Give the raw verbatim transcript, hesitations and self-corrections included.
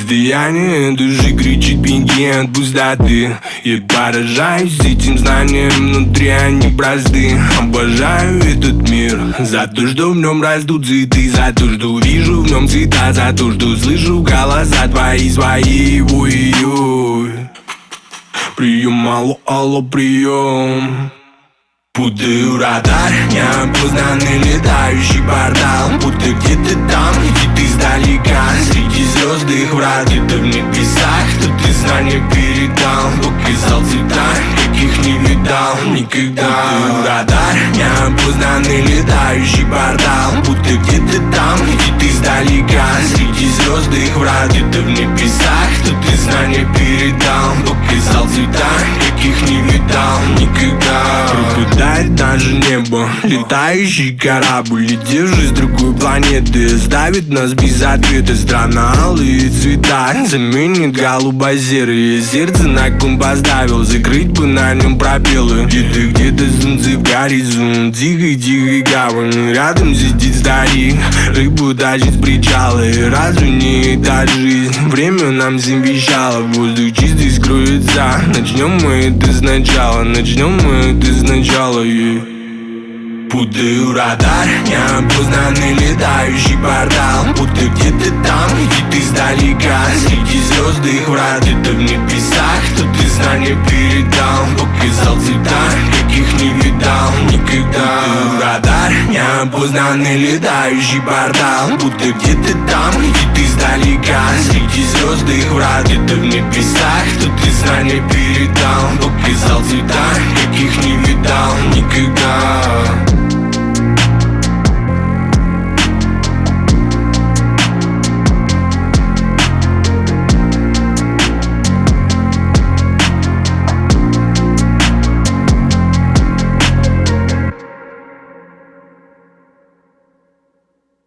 Издаяние души кричит беги от пустоты. Я поражаюсь этим знанием, внутри они просты. Обожаю этот мир за то, что в нем растут цветы, за то, что вижу в нем цвета, за то, что слышу голоса твои свои. Ой-ой. Прием, алло, алло, прием. Путаю радар, неопознанный летающий портал. Будто где-то там, где ты издалека, среди звезд их врат. Где-то в небесах, кто ты знания передал, показал цвета, каких не видал никогда. Путаю радар, неопознанный летающий портал. Будто где-то там, где ты издалека, среди звезд их врат. Где-то в небесах, кто ты знания передал, показал цвета, каких не видал никогда. Пропадает даже небо, летающий корабль, летевший с другой планеты, оставит нас без ответа. Странно алые цвета заменит голубо-серые. Сердце на ком поставил, закрыть бы на нем пробелы. Где-то, где-то солнце в горизонт, тихой-тихой гавань. Рядом сидит старик, рыбу тащит с причала. И разве не та жизнь? Время нам всем вещало, воздух чистый скроется. Начнем мы это сначала, начнем мы это сначала, yeah. Путаю радар, неопознанный летающий портал. Будто где-то там, где ты издалека, среди звезд их врат. Где-то в небесах, кто ты знания передал, показал цвета, каких не видал никогда. Путаю радар, неопознанный летающий портал. Будто где-то там, где ты издалека, среди звезд их врат. Где-то в небесах, кто ты знания передал, показал цвета, каких не видал никогда.